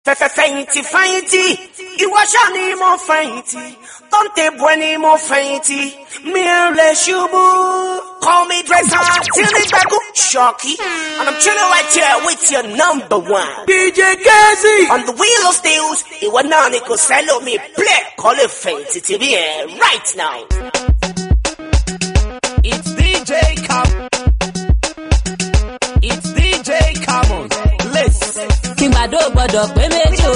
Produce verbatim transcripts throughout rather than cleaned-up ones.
Fẹ́fẹ́fẹ́yìntì fẹ́yìntì, ìwọ ṣáà ni mo fẹ̀yìntì, tó ń tẹ̀bù ẹni mo fẹ̀yìntì, mi ò lè ṣubú. Call me dresser, till me back up, Sharky, and I'm chilling right here with your number one. D J Gazi! On the wheel of steels, ìwọ náà ni kò sẹ́lò mi play, call it fẹ̀yìntì T V right now. It's D J Cam. It's D J Camon. Listen. Kimbado gbọ́dọ̀ pé méjì o.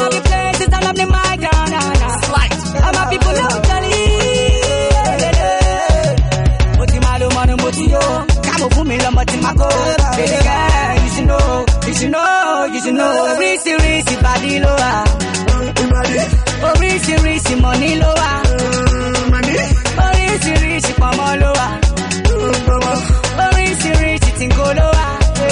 All my people love Johnny. Mo ti máa lo mọ́nu mo ti yó. Káàbò fún mi lọ́mọ tí máa kó. Baby girl, you should know, you should know, you should know. Oríṣiríṣi bàdí ló wà. Oríṣiríṣi mọ̀ní ló wà. Oríṣiríṣi pọ̀mọ́ ló wà. Oríṣiríṣi tìǹkó ló wà.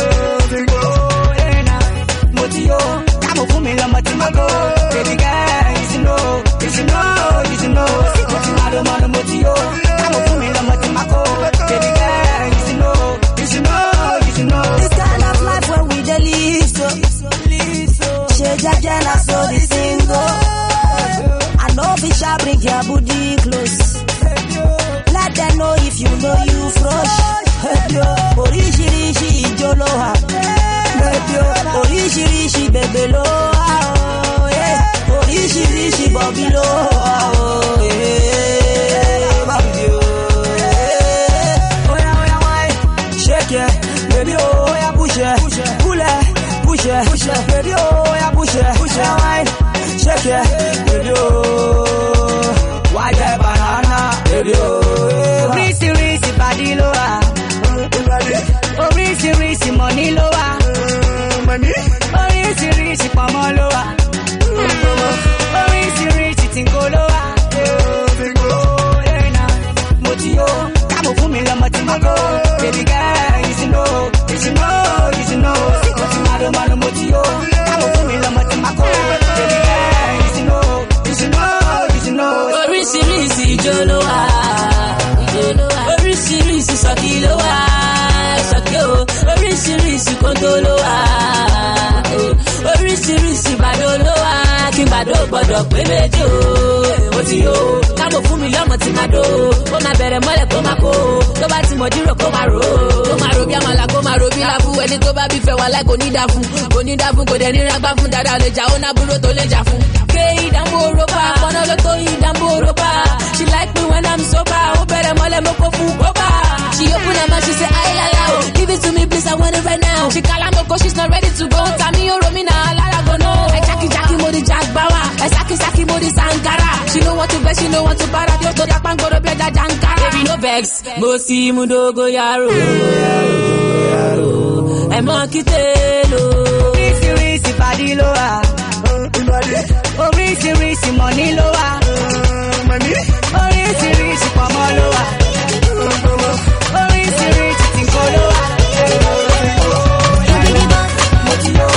Mo ti yó. Káàbò fún mi lọ́mọ tí máa kó. Baby girl, you should know, you should know, you should know. Mo ti máa lo mọ́nu mo ti yó. Káàbò fún mi lọ́mọ tí máa kó. Baby girl, you should know, you should know, you should know. This kind of life where we dey live so. Ṣe jẹ́jẹ́ na so the thing go. I know fish a bring your booty close. Let them know if you know you fresh. Oríṣiríṣi ijó ló wà. Oríṣiríṣi bèbè ló wà. Oríṣiríṣi bọ̀bí ló wà. Oya oya wine, shake it, baby oh oya push it, pull it, push it, push it, baby oh oya push it, push it wine, shake it, baby oh, why that banana, baby oh. Oríṣiríṣi bàdí ló wà. Oríṣiríṣi mọ̀ní ló wà. Oríṣiríṣi pọ̀mọ́ ló wà. Oríṣiríṣi tìǹkó ló wà. Mo ti yó. Káàbò fún mi lọ́mọ tí máa kó. Baby girl, you should know, you should know, you should know. Mo ti máa lo máa lo mo ti yó. Káàbò fún mi lọ́mọ tí máa kó. Baby girl, you should know, you should know, you should know. Oríṣiríṣi ijó ló wà. Oríṣiríṣi sọ̀kì ló wà. Sọ̀kì o. Oríṣiríṣi kóńtó ló wà. Oríṣiríṣi bàdó ló wà. Kí bàdó gbọ́dọ̀ pé méjì o. Mo ti yó. Káàbò fún mi lọ́mọ tí máa dó. Kó máa bẹ̀rẹ̀ mọ́lẹ̀ kó máa kó. Tó bá ti mọ̀ dírò kó máa rò. Kó máa ro bí àmàlà kó máa ro bí láfú. Ẹni tó bá bí fẹ́ wà láì kò ní dá fún. Kò ní dá fún kò dẹ̀ ní rágbá fún. Dáadáa lè jà ó ná búrò tó lè jà fún. Ké ìdánwò òrópa. Pọ́nà ló tó ìdánwò òrópa. She like me when I'm sober. Ó bẹ̀rẹ̀ mọ́lẹ̀ mo kó fún bọ́bà. She open her mouth, she say I la la. Give it to me please, I want it right now. She call her no go, she's not ready to go. Tami Oromina, Lara go no. I Jackie Jackie Modi Jack Bawa. I Saki Saki Modi Sankara. She no want to vex, she no want to para. Yo to Japan go to bed Jankara. Baby no vex, Mosi Mudogo Yaro. I Monkitelo. Oríṣiríṣi bàdí ló wà. Oríṣiríṣi mọ̀ní ló wà. Oríṣiríṣi pọ̀mọ́ ló wà. Oríṣiríṣi tìǹkó ló wà. Mo ti yó.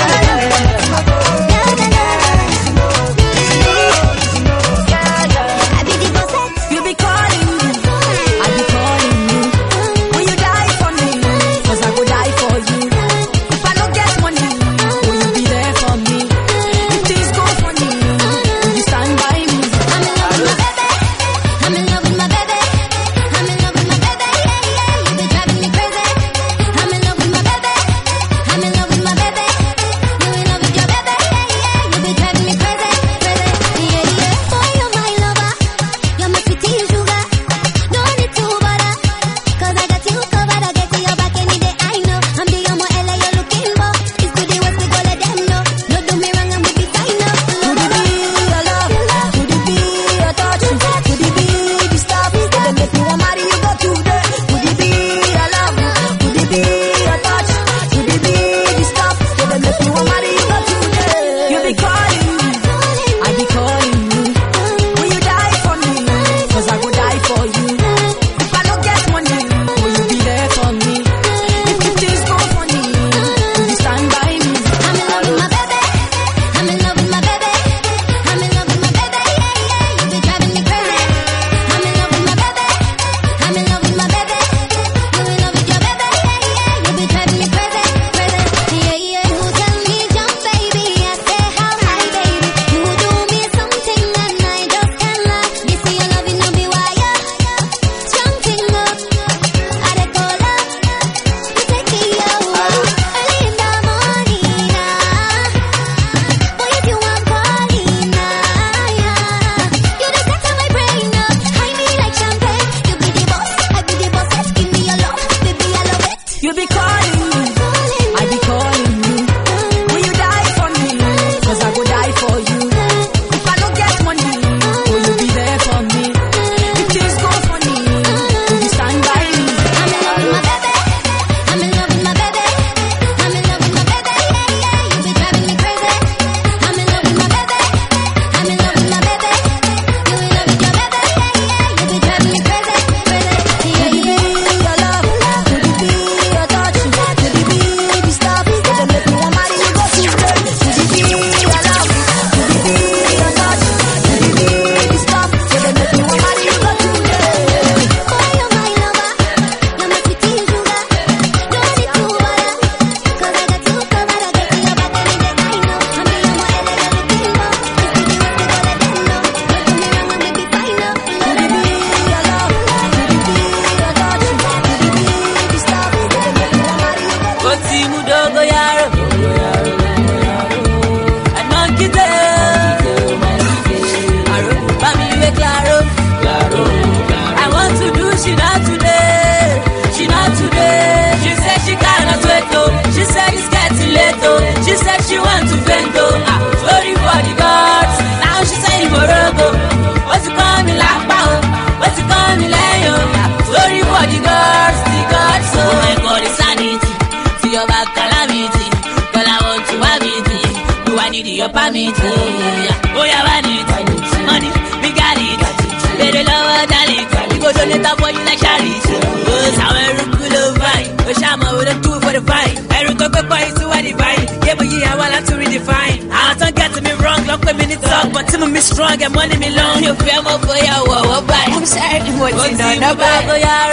You be calling me, I be calling you. Will you die for me? 'Cause I go die for you. If I don't get money, will you be there for me? If things go funny, will you stand by me? I'm in love with my baby. I'm in love with my baby. I'm in love with my baby. Yeah, yeah. You be driving me crazy. ti mú dógóyárò. Ẹ̀nà kíte àrò bá mi wé claro. I want to do Shina today, Shina today. She said she cannot wait oh, she said it's getting late oh. She said she want to vent oh, ah, sorry for the gods. Now she say Morogo, what's it call me Lapa oh, what's it call me Leyo, ah, sorry for the gods, the gods oh. Oh my God, it's sanity, see your back calamity, girl I want to have it, do I need your permit? Oh yeah, I need money, we got it, baby love darling. Go donate that for you like charity. Oh, how every cool of vine. Oh, Shama with a two for the vine. Every go go boy to a divine. Yeah, but yeah, I want to redefine. I don't get me wrong, look with me in talk, but to me strong and money me long. You feel more for your wow, bye. I'm sorry, what you know, no bye. Go yaro.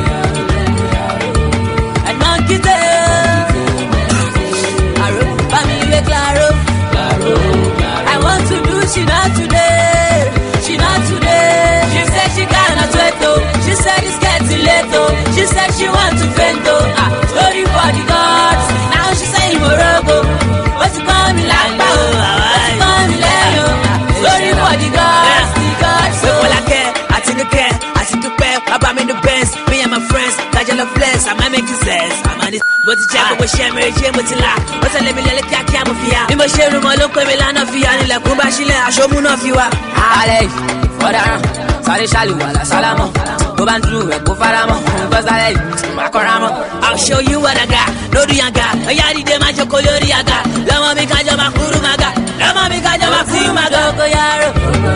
And monkey tail. Aro, family claro. I want to do Shina today. Shina today. She said she cannot wait oh, she said it's getting late oh. She said she want to vent oh, ah, sorry for the gods. Now she say Morogo, what's it call me Lapa oh, what's it call me Leyo, ah, sorry for the gods, the gods oh. All I care, I think I care, I think I care about me the best, me and my friends, that you love less, I might make you sense. I'm on this, but the jack will share me, share me till I, what's a let me let it catch you fear. Me must share my look when me land of fear, and like Kumbashile, I show me no fear. Allez, ọ̀daràn sáré ṣàlùwàlà sálámọ̀ bó bá ń dúró rẹ̀ kó faramọ́ nǹkan sáré yìí má kọ́ra mọ́. I'll show you what I got lórí yanga ọ̀yá dídé máa jókòó lórí àga lọ́mọ mi kájọ máa kúrú máa ga lọ́mọ mi kájọ máa kúrú máa ga. Go yaro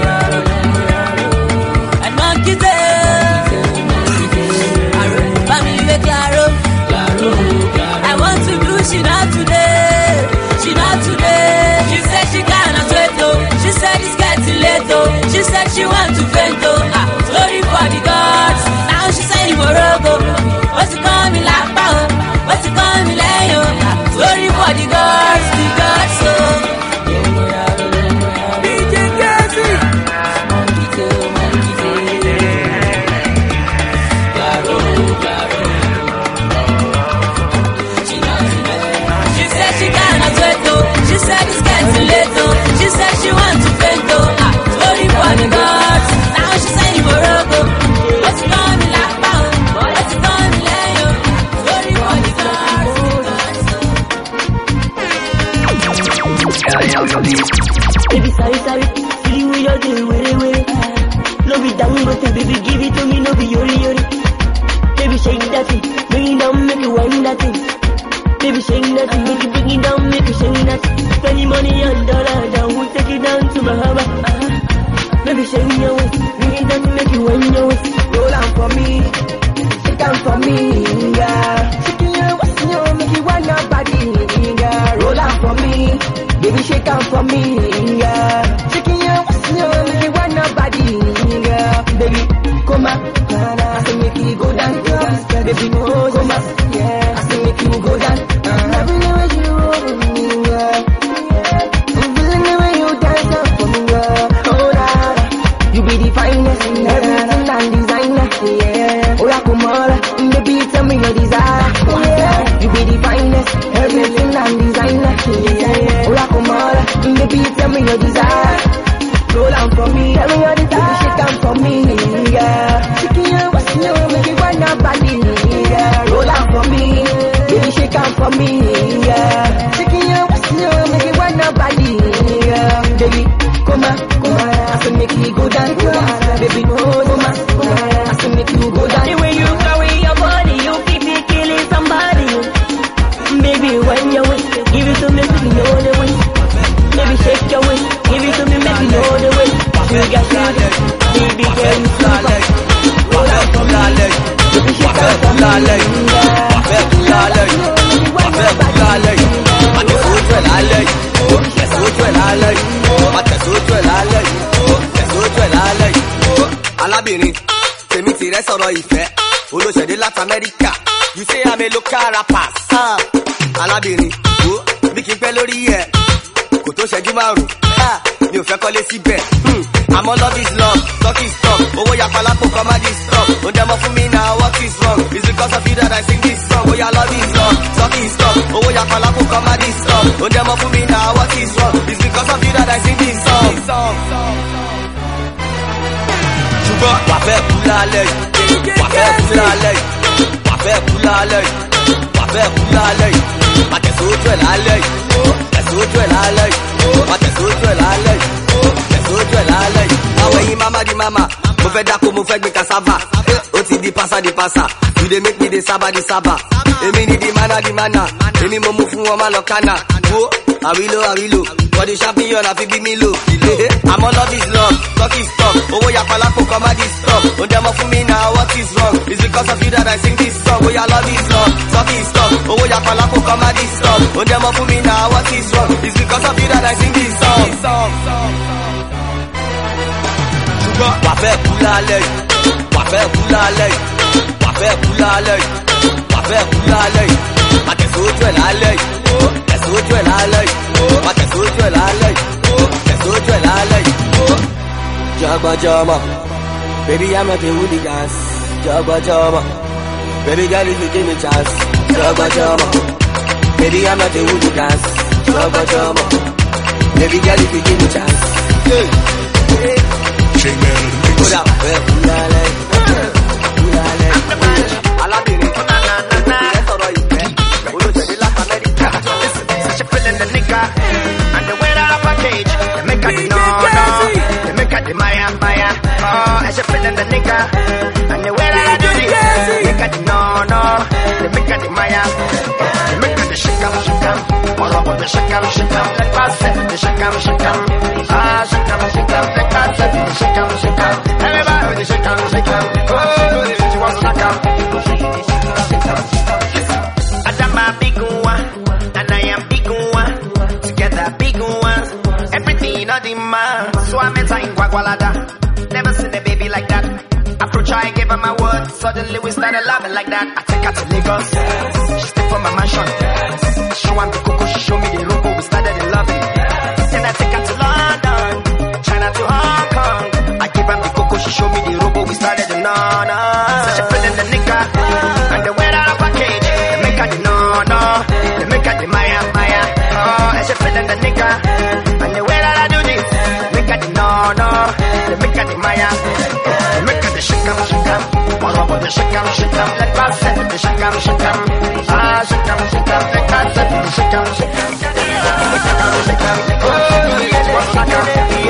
and monkey tail àrò bá mi wé claro. I want to do Shina today, Shina today. She said she cannot wait oh, she said it's getting late oh. She said she want to vent oh, ah, sorry for the gods. Now she say Morogo, what's it call me Lapa oh, what's it call me Leyo, ah, sorry for the gods, the gods oh. D J Gazi, monkey tail, monkey tail. Claro, claro. She said she cannot wait oh, she said it's getting late oh. She said she want to vent oh, ah, sorry for the gods. Now she say Morogo, what's it call me Lapa oh, what's it call me Leyo, sorry for the gods, the gods. Baby, sorry, sorry, see the way you're doing, way, way. No be down, but baby, give it to me, no be yori, yori. Baby, shake that thing, bring it down, make it wind that thing. Baby, shake that thing, make it bring it down, make it shake that. Spend the money and dollar, down, we'll take it down to Bahama. Baby, shake your waist, bring it down, make it wind your waist. Roll on for me, shake on for me, yeah. Shake your waist, you make it wind your body, yeah. Roll on for me, baby, shake on for me, yeah. Shake your waist, you make it wind your body, yeah. Baby, come on, I say make it go down, baby, no, come on, yeah. I say make you go down, loving the way you roll, yeah. I'm feeling the way you dance up for me, yeah. Oh, nah, you be the finest, everything and designer, yeah. Oh, yeah, come on, baby, tell me your desire, yeah. You be the finest, everything and designer, yeah. Oh, yeah, come on, baby, tell me your desire. Roll on for me, tell me your desire. Baby, shake on for me, yeah. Shaking your waist, you make it wind up body, yeah. Roll on for me, baby, shake on for me, yeah. Shaking your waist, you make it wind up body, yeah. Baby, come on, come on, I say make it go down, baby, no, come on, come on, I say make you go down. The way you carry your body, you keep me killing somebody. Baby, wind your waist, give it to me, so you know the way. Baby, shake your waist, give it to me, make you know the way. You got sugar, baby girl, you super. Roll out for me, baby, shake out for me, yeah. Alábìnrin, tèmi tìrẹ sọ̀rọ̀ ìfẹ́, olóṣèdè láti Amẹ́ríkà, you say I'm a local rapper. Alábìnrin, wo bí kí n pẹ́ lórí ẹ̀, kò tó ṣẹ́jú márùn-ún, mi ò fẹ́ kọ́lé síbẹ̀. Àmọ́ love is love, talk is talk, owó yapa lápò kan má di strong. Ó dẹ́mọ̀ fún mi náà, what is wrong? It's because of you that I sing this song. Ó yá love is love, talk is stop. Oh, yeah, Palapo, come at this stop. Oh, them for me now, what is wrong? It's because of you that I sing this song. Sugar, wafe bulale, wafe bulale, wafe bulale, wafe bulale. Mate sojo elale, mate sojo elale, mate sojo elale, mate sojo elale. Awe yi mama di mama, mo fẹ́ dáko mo fẹ́ gbin cassava. O ti di pasa di pasa, you dey make me dey saba di saba. Èmi ni di mana di mana, èmi mo mú fún wọn má lọ kánà. Wo àwílò àwílò, for the champion àfi bí mi lò. Àmọ́ love is love, talk is talk, owó yapa lápò kọ́ má di stop. Ó dẹ́ mọ́ fún mi náà, what is wrong? It's because of you that I sing this song. Oya love is love, talk is talk, owó yapa lápò kọ́ má di stop. Ó dẹ́ mọ́ fún mi náà, what is wrong? It's because of you that I sing this song. Ṣùgbọ́n wàfẹ́ kú lálẹ́ yìí, wàfẹ́ kú lálẹ́ yìí, wàfẹ́ kú lálẹ́ yìí, wàfẹ́ kú lálẹ́ yìí. Má tẹ̀síwájú ẹ̀ lálẹ́ yìí, tẹ̀síwájú ẹ̀ lálẹ́ yìí, má tẹ̀síwájú ẹ̀ lálẹ́ yìí, tẹ̀síwájú ẹ̀ lálẹ́ yìí. Jọgbọjọmọ, baby I'm not a hooligans. Jọgbọjọmọ, baby girl if you give me chance. Jọgbọjọmọ, baby I'm not a hooligans. Jọgbọjọmọ, baby girl if you give me chance. Hey. Hey. Put up, hey, pulale, pulale. Alabiri, na na na na. Sọ̀rọ̀ ìfẹ́, olóṣèlú láti Amẹ́ríkà. Such a feeling the nigga, and the way that I package, they make a the no no, they make a the Maya Maya. Oh, such a feeling the nigga, and the way that I do this, they make a the no no, they make a the Maya, they make a the shakam shakam, all over the shakam shakam. Let us set the shakam shakam, ah shakam shakam. Let us set the shakam shakam. Everybody the shakam shakam. Oh, you want to shakam? I'm a big one, and I am big one. Together, big one. Everything on the man. So I'm in Guagualada. Never seen a baby like that. Approach her, I gave her my word. Suddenly we started loving like that. I take her to Lagos. She stayed for my mansion. Show her the cocoa, she showed me the logo. We started in loving. Then I take her to London, China to Hong Kong. I give her the cocoa, she showed me the logo. We started in London. Such a feeling the nigga, and the way that I package, they make her the no no, they make her the Maya Maya. Oh, and she feeling the nigga, and the way that I do this, they make her the no no, they make her the Maya, they make her the shakam shakam, all over the shakam shakam. Let us set the shakam shakam, ah shakam shakam. Let us set the shakam shakam, shakam shakam. Oh, yes, what's shakam?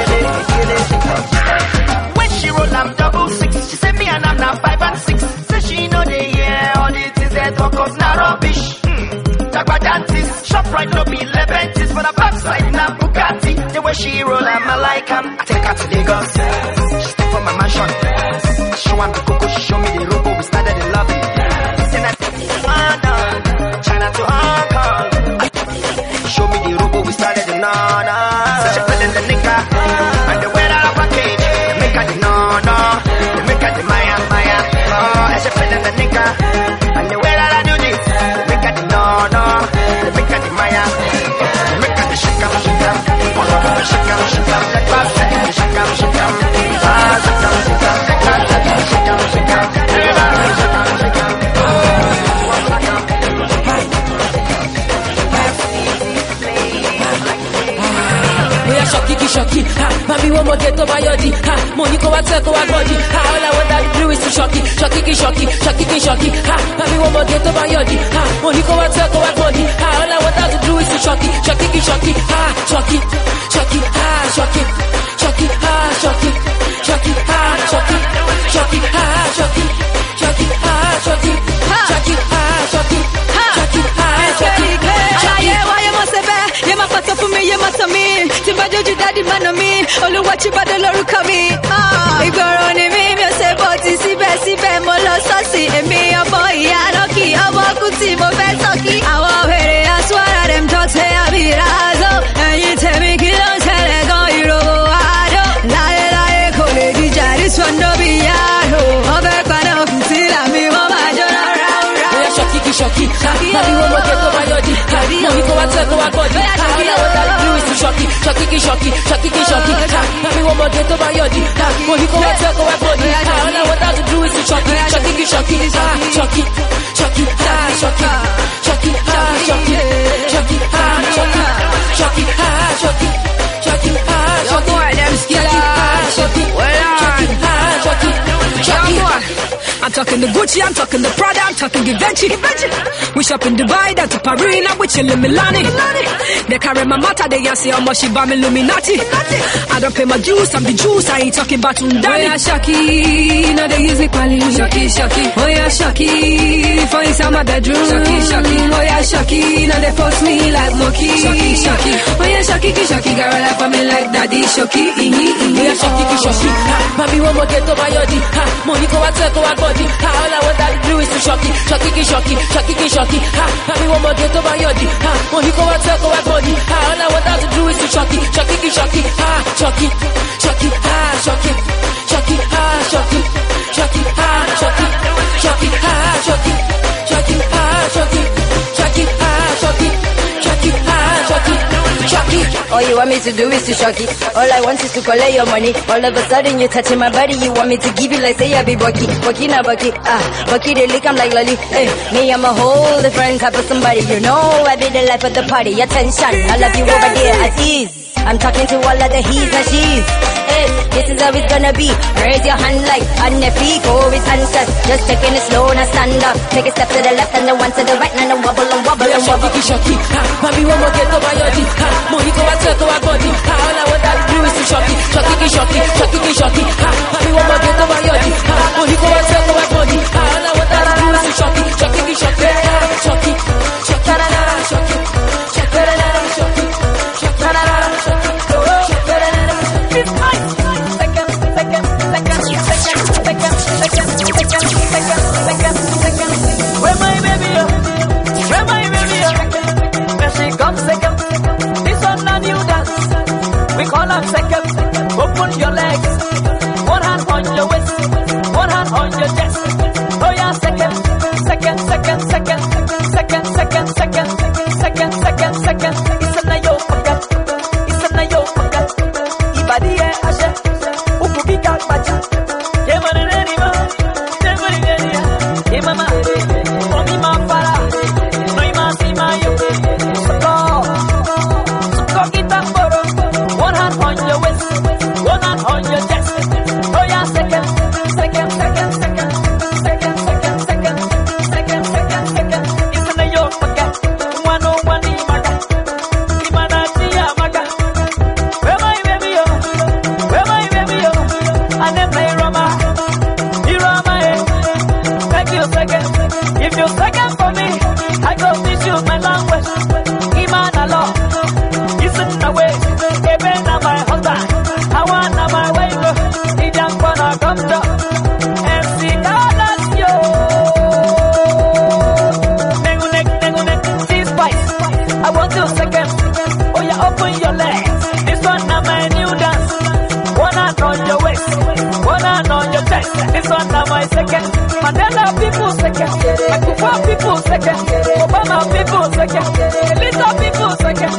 When she roll, I'm double six. She said me and I'm now five and six. Say she know the yeah, all the things that talk of now rubbish. Dagba dentist, shop right no be leventis, but a backside na Bugatti. The way she roll, I'm a like him. I take her to Lagos. She stay for my mansion. Show her the cocoa, she show me the logo. We started in love. Then I take her to London, China to Hong Kong. Show me the logo, we started in London. Such a feeling the nigga, and the way that I package, they make her the no no, they make her the Maya Maya. Oh, such a feeling the nigga, and the way that I do this, they make her the no no, they make her the Maya, they make her the shakam shakam, all over the shakam shakam. Let us set the shakam shakam, ah shakam shakam. Let us set the shakam shakam, everybody shakam shakam. Oya shocky ki shocky, ha, mami wo mo get over your di, ha, money go wa take over body, ha, all I want that do is to shocky, shocky ki shocky, shocky ki shocky, ha, mami wo mo get over your di, ha, money go wa take over body, ha, all I want that to do is to shocky, shocky ki shocky, ha, shocky, shocky, ha, shocky, shocky, ha, shocky, shocky, ha, shocky, shocky, ha, shocky, shocky, ha, shocky, shocky, ha, shocky, shocky, ha, shocky. You must for me, you must me. Timbajo daddy man on me. Olu watch you bad loruka me. Ah, igboro ni mi mi o se boti síbẹ̀ síbẹ̀ mo lọ sọ́ọ̀sì èmi ọmọ ìyá lọ́kì ọmọ kùtì mo fẹ́ sọ́kì. Àwọn wèrè aswara dem talk say I be razo. Ẹyin tèmi kí ló ń ṣẹlẹ̀ gan ìròwò àádọ́. Láyé láyé kò lè dìjà this one no be yàrá. Ọbẹ̀ paná kùtì làmì wọ́n máa jọ́nà ráúrá. Oya shocky ki shocky, ha, mami wo mo get over your di, ha, money go wa take over body, ha, all I want that do is to shocky, shocky ki shocky, shocky ki shocky, ha, mami wo mo get over your di, ha, talking the Gucci, I'm talking the Prada, I'm talking Givenchy. We shop in Dubai, down to Paris, now we chillin' Milani. They carry my matter, they can see how much she buy me Illuminati. I don't pay my dues, I'm the juice, I ain't talking about Undani. Oh yeah, Shaki, now they use me quali. Shaki, Shaki, oh yeah, Shaki, for inside my bedroom. Shaki, Shaki, oh yeah, Shaki, now they post me like monkey. Shaki, Shaki, oh yeah, Shaki, Shaki, girl, I for me like daddy. Shaki, oh yeah, Shaki, Shaki, Mami, one more get over your D. Money go out, go out, body. All I want to do is to shocky, shocky, shocky, shocky, shocky. Mami, one more get over your D. Money go out, go out, body. All I want to do is to shocky, shocky, shocky, ah, shocky, shocky, ah, shocky, shocky, ah, shocky, shocky, ah, shocky, shocky, ah, shocky, shocky, ah, shocky, shocky, ah, shocky, shocky, ah, shocky, shocky. All you want me to do is to shock it. All I want is to collect your money. All of a sudden you touching my body. You want me to give you like say I be Bucky. Bucky na Bucky. Ah, Bucky they lick I'm like lolly. Hey, me I'm a whole different type of somebody. You know I be the life of the party. Attention, I love you over there at ease. I'm talking to all of the he's and she's. Hey, this is how it's gonna be. Raise your hand like on the feet. Go with handstand. Just taking it slow and stand up. Take a step to the left and then one to the right. And then wobble and wobble and wobble. Shocky, shocky, mami, one more get over your D. Money go out, go out, body. All I want to do is to shocky, shocky, shocky, shocky, shocky. Mami, one more get over your D. Money go out, go out, body. All I want to do is to shocky, shocky, shocky, shocky, shocky, shocky, shocky, shocky. Where my baby, where my baby, where she comes second. This one a new dance, we call her second. Open your legs, one hand on your waist, one hand on your chest. Oh yeah, second, second, second, second, second, second, second, second, second, second. It's a yo pocket, it's a yo pocket. Ibadi e ashe, ukubika bacha. Yemane nima, yemane nima, yemama. Omi ma para, no ima si mayo. Soko, soko kita boro. One hand on your waist, one hand on your chest. Oh yeah, second, second, second, second, second, second, second, second, second, second. It's a yo pocket, one on one imaga, imana tia maga. Where my baby yo, where my baby yo, and then my Roma, Irama eh. Thank you second, if you second for me, I go teach you my language. Imana law, listen away, even na my husband, I want na my wife. He don't wanna come to and see Carlos yo. Nengunek, nengunek, see spice. I want you second. Oh yeah, open your legs. This one na my new dance. One hand on your waist, one hand on your chest. This one na my second. Mandela people second, Akufa people second, Obama people second, Elisa people second,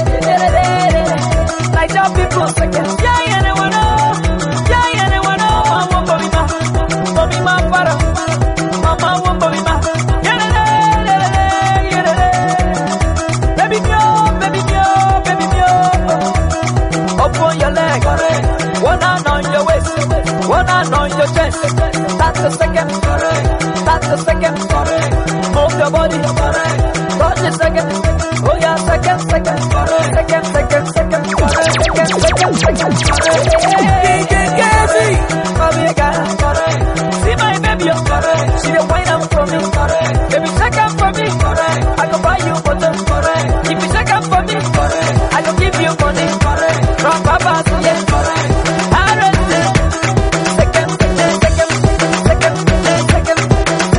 Niger people second. Yeah, yeah, they wanna know. Yeah, yeah, they wanna know. Mama won't be ma, Bobby ma para. Mama won't be ma. Yeah, yeah, yeah, yeah, yeah. Baby mio, baby mio, baby mio. Open your leg, one hand on your waist, one hand on your chest. That's the second. That's the second. Move your body. Touch the second. Oh yeah, second, second, second, second, second, second, second, second. D J Gazi, baby girl. See my baby, she the wine up for me. Baby, second for me. I go buy you bottle. If you second for me, I go give you money. From Papa to yes.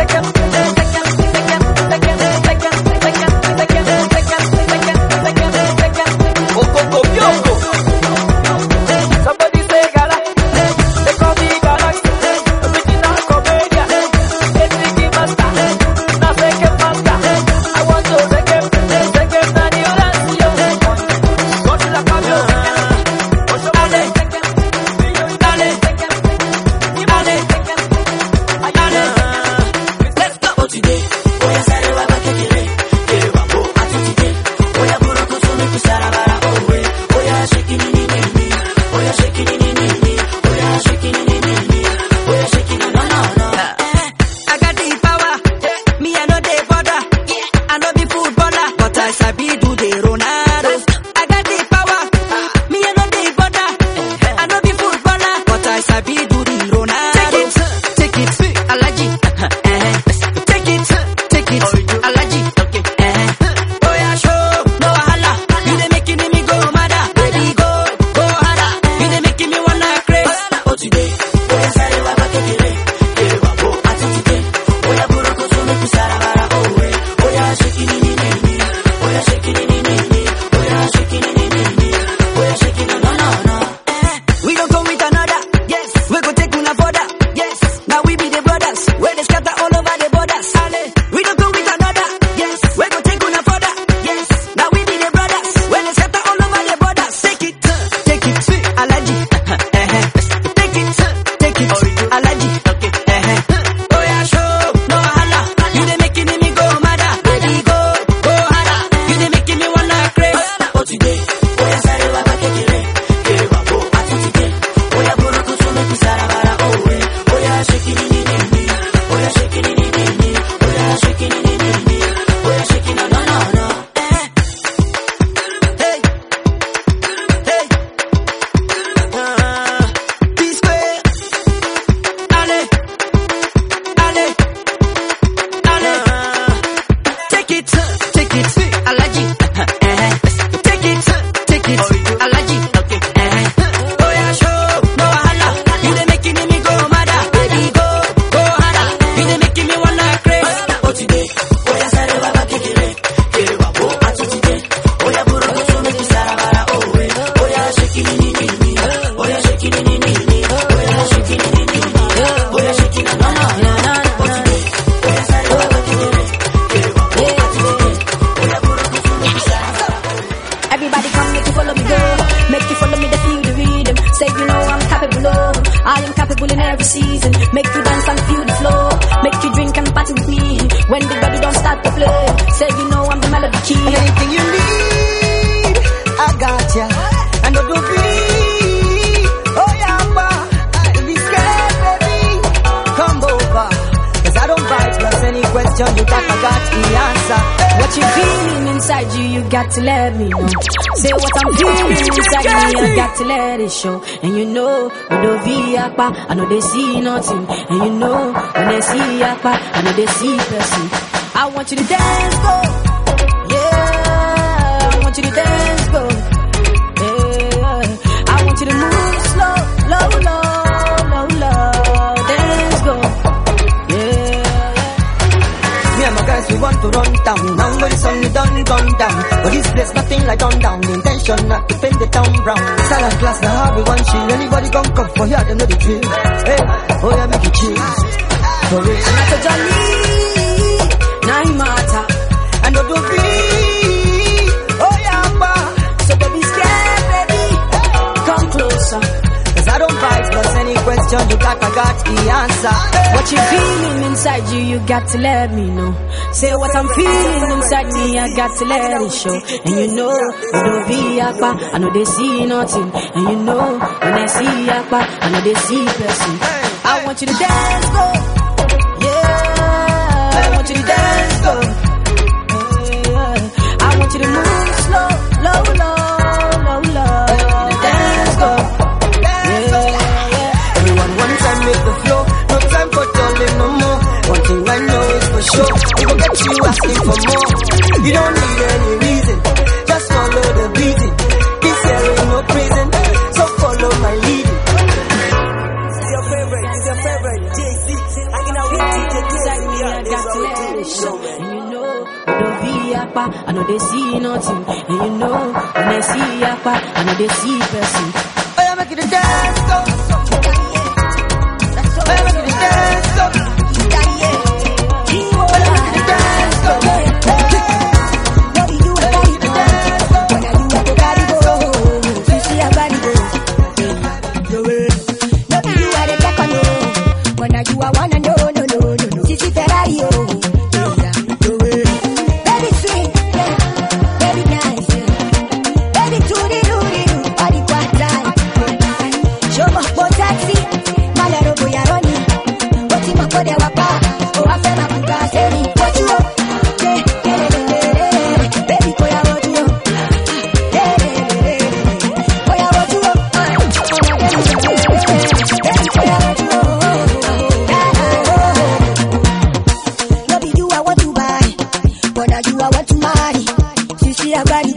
Second, do the Ronaldo. I got the power, me I know the border. I know the footballer, but I sabi do the Ronaldo. Take it, take it, Alaji. Take it, take it, Alaji. Oh yeah, show, no hala. You dey making me go mad, baby go, go harder. You dey making me wanna craze. Oh today, oh yeah, sorry, wa ba kekere. Kere wa bo, ati today. Oh yeah, buro ko so make you sarabara. Oh yeah, oh yeah, shaking it, it, it, it. Oh yeah, shaking it, it, it, it. Oh yeah, shaking it, it, it, it. Oh yeah, shaking it, no, no, no. We don't come with another. Yes, we go take una further. Yes, now we be the brothers. Where they scatter all over the borders. We don't come with another. Yes, we go take una further. Yes, now we be the brothers. Where they scatter all over the borders. Take it, take it, Alaji. Take it, take it, Alaji. Oh yeah, show, no hala. You dey making me go mad, baby go, go harder. You dey making me wanna craze. Oh today, oh yeah, sorry, wa ba kekere. Kere wa bo, ati today. Oh yeah, buro ko so make you sarabara. Oh yeah, oh yeah, shaking it, it, it, it. Oh yeah, shaking it, it, it, it. Oh yeah, shaking it, it, it, it. Oh yeah, shaking it, no, no, no. Hey, hey, uh, P-Square. Ale, ale, ale. Take it, take it, Alaji. Take it, take it, Alaji. Oh yeah, show, no hala. You dey making me go mad, baby go, go harder. You dey making me wanna craze. Oh today, oh yeah, sorry, wa ba kekere. Kere wa bo, ati today. Oh yeah, buro ko so make you sarabara. Oh yeah, oh yeah, shaking it, it, it, it. Oh yeah, shaking it, it, it, it. Oh yeah, shaking it, it, it, it. Oh yeah, shaking it, no, no, no. Oh today, oh yeah, sorry, wa ba kekere. Kere wa bo, ati today. Oh yeah, buro ko so make you sarabara. Everybody come make you follow me, go. Make you follow me, they feel the rhythm. Say you know I'm capable of. I am capable in every season. Make you dance and feel the flow. Make you drink and party with me. When the body don't start to play. Say you know I'm the melody key. Anything you need, I got ya. And don't do free. Oh yeah, ma. Don't be scared, baby. Come over. Cause I don't bite. Plus any question you got, I got the answer. What you feeling inside you, you got to let me know. Say what I'm feeling inside me, I got to let it show. And you know, when they see Akpa, I know they see nothing. And you know, when they see Akpa, I know they see person. I want you to dance, go. Yeah, I want you to dance, go. Yeah, I want you to move slow, low, low, low, low. Dance, go. Me and my guys, we want to run down. Now when the sun is done, gone down. But this place nothing like on down. The intention not to paint the town brown. Silent class, now how we want chill. Anybody come come for here, they know the drill. Hey, oh yeah, make it chill. For real. And I told you, now you matter. And don't do free. Oh yeah, ma. So don't be scared, baby. Come closer. Cause I don't bite. Plus any question you got, I got the answer. What you feeling inside you, you got to let me know. Say what I'm feeling inside me, I got to let it show. And you know, when they see Akpa, I know they see nothing. And you know, when they see Akpa, I know they see person. I want you to dance, go. Yeah, I want you to dance, go. Yeah, I want you to move slow, low, low, low, low. Dance, go. Yeah, everyone one time make the flow. No time for telling no more. One thing I know is for sure, we gon' get you asking for more. You don't need any reason, just follow the beating. This here ain't no prison, so follow my leading. It's your favorite, it's your favorite, J C. Hanging out with D J K. I got to let it show. And you know, when they see Akpa, I know they see nothing. And you know, when they see Akpa, I know they see person. Oh yeah, make it a dance, go. Oh yeah, make it a dance, go. Show me what taxi, Malero Boyaroni, Otima Kodewapa, oh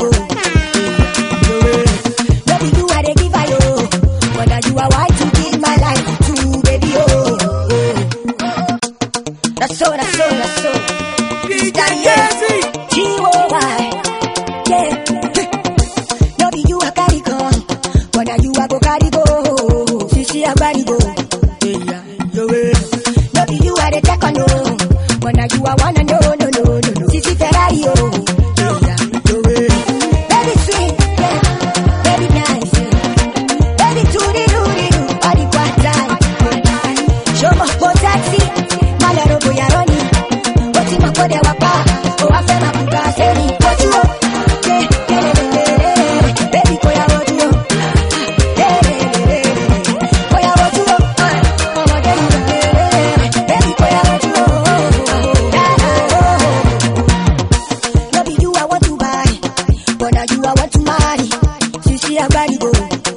No be you I dey give her yo, but now you are white to give my life to, baby oh. That's so, that's so, that's so. G O Y, yeah. No be you I carry come, but now you I go carry go. Sisi I carry go. No be you I dey take on no, but now you I wanna know, no, no, no, no. Sisi Ferrari oh. Baby sweet, yeah. Baby nice, yeah. Baby tutti tutti, all the quarter. Show me go taxi, malero boyaroni. Oti makode wapa, oh I feel my puka seri. What you want? Yeah, yeah, yeah, yeah. Baby koya what you want? Yeah, yeah, yeah, yeah. Koya what you want? Oh my God, baby koya what you want? No be you I want to buy, but now you I want to marry. Sisi I gotta go.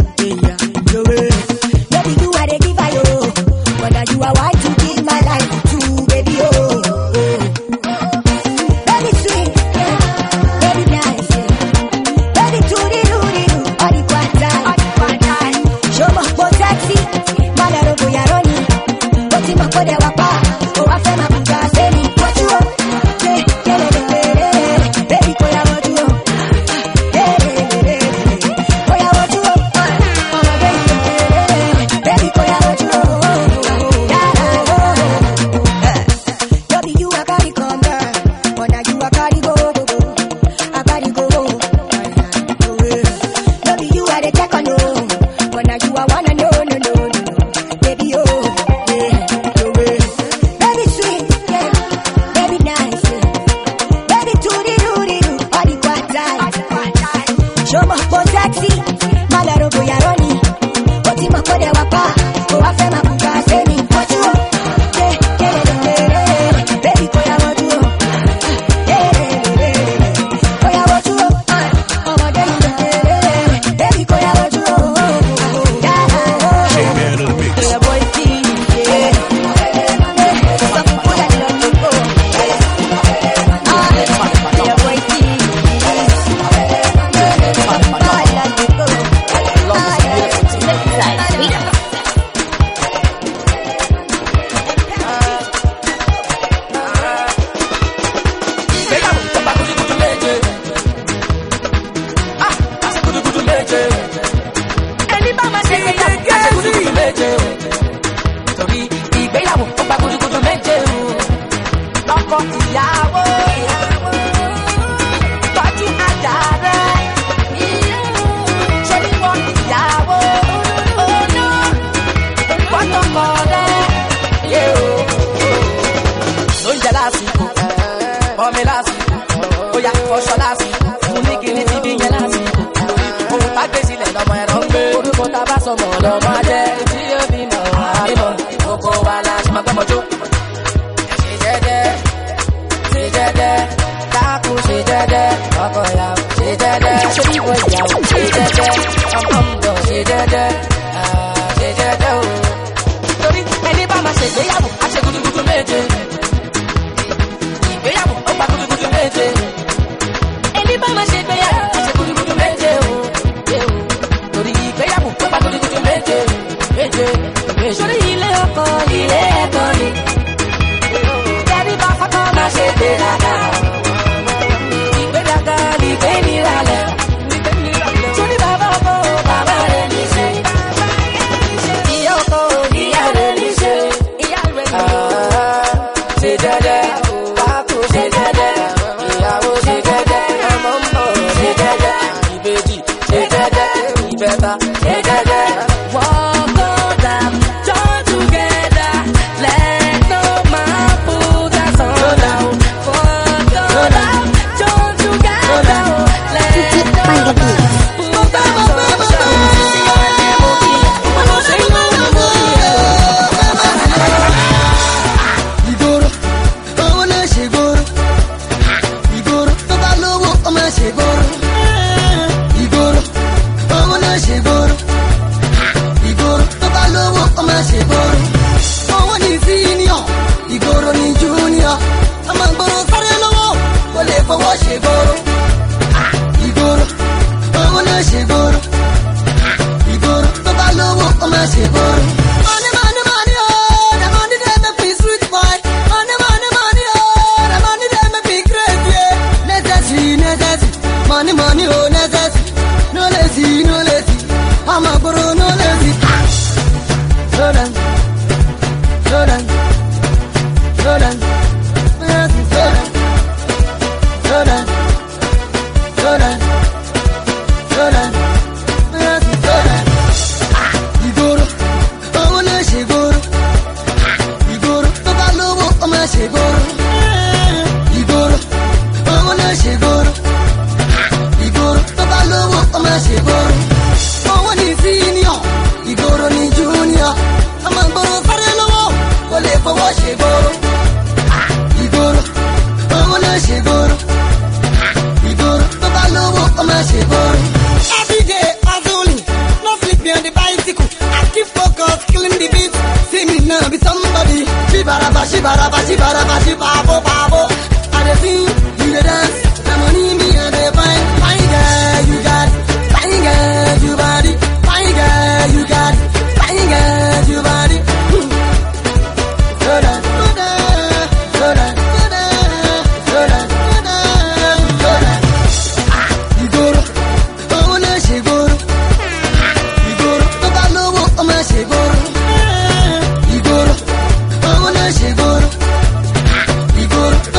No be you I dey give her yo, but now you are white to give my life to, baby oh. Baby sweet, yeah. Baby nice, yeah. Baby tutti tutti, all the quarter. Show me go taxi, malero boyaroni. Oti makode wapa, oh I feel my puka seri. What you want? Yeah, yeah, yeah, yeah, yeah. Baby koya what you want? Yeah, yeah, yeah, yeah. Koya what you want? Oh my baby, baby koya what you want? No be you I carry come girl, but now you I carry go, go, go. I carry go. No be you I dey check on no, but now you I wanna know, no, no, no, no. Baby oh, yeah, baby sweet, yeah. Baby nice, yeah. Baby tutti tutti, all the quarter. Show me go taxi, malero boyaroni. Oti makode wapa, oh I feel my puka seri. What you want? Yeah, yeah, yeah, yeah. Baby koya what you want? Yeah, yeah, yeah, yeah. Koya what you want? Oh my God, baby koya what you want? Yeah, yeah, boy, yeah. Some people that love to go. Ah, yeah, boy, Ẹni bá máa ṣe ìgbéyàwó, á ṣe gudugudu méje o. Torí ìgbéyàwó ó gba gudugudu méje o. Ọkọ ìyàwó, tọ́jú ajá rẹ̀. Ṣé ní wọ́n ìyàwó? Ọ̀nà fọ́tọ̀kọ rẹ̀. Yé o. Lóúnjẹ lásìkò, ọmọ lásìkò, ó yá fọṣọ lásìkò, mo ní kíní ti bí yẹn lásìkò. Ohun tá gbé sílẹ̀ lọ́mọ ẹ̀rọ ń gbé. Orúkọ tá bá sọmọ lọ́mọ ajẹ́. Tí yóò bímọ àbímọ, gbogbo wa la ṣe máa gbọ́mọ jó. Ṣe jẹ́jẹ́, ṣe jẹ́jẹ́, dákun ṣe jẹ́jẹ́, ọkọ ìyàwó ṣe jẹ́jẹ́, ṣe bíbọ ìyàwó ṣe jẹ́jẹ́, ọkọ ń bọ̀ ṣe jẹ́jẹ́, ṣe jẹ́jẹ́ o. Torí ẹni bá máa ṣègbéyàwó, á ṣe gudugudu méje. Ìgbéyàwó ó gba gudugudu méje. Ẹni bá máa ṣègbéyàwó, á ṣe gudugudu méje o. Torí ìgbéyàwó ó gba gudugudu méje, méje, méje. Sórí ilé ọkọ, ilé ẹ̀kọ́ ni. Tẹ́rí bá fọ́tọ́ máa ṣe gbéraga. Ìgbéraga ni ìgbé níralẹ̀. Sórí bàbá ọkọ, bàbá rẹ̀ ní ṣe. Ìyá ọkọ, ìyá rẹ̀ ní ṣe. ṣe gbòòrò. Money, money, money, oh, the money they make me sweet boy. Money, money, money, oh, the money they make me crazy, yeah. Necessity, necessity, money, money, oh, necessity. No lazy, no lazy, I'm a guru, no lazy. Slow down, slow down, slow down, slow down, slow down, slow down, slow down, slow down. Igoro, oh na shigoro, Igoro, to ba lowo, oh ma shigoro, Igoro, oh na shigoro, Igoro, to ba lowo, oh ma shigoro. Oh ni senior, Igoro ni junior, I'm a goro fare lowo, o le fowo shigoro, Igoro, oh na shigoro, Igoro, to ba lowo, oh ma shigoro. Every day hustling, no sleep behind the bicycle. I keep focus, killing the beat. See me now, be somebody. Shibaraba, shibaraba, shibaraba, shibabo, babo. I dey sing, you dey dance. The money me and the fine, fine girl, you got it. Fine girl, you body. Fine girl, you got it. Fine girl, you body. Slow down, slow down, slow down, slow down, slow down, slow down. Igoro, oh na shigoro, Igoro, to ba lowo, oh ma shigoro, Igoro, oh na shigoro, Igoro,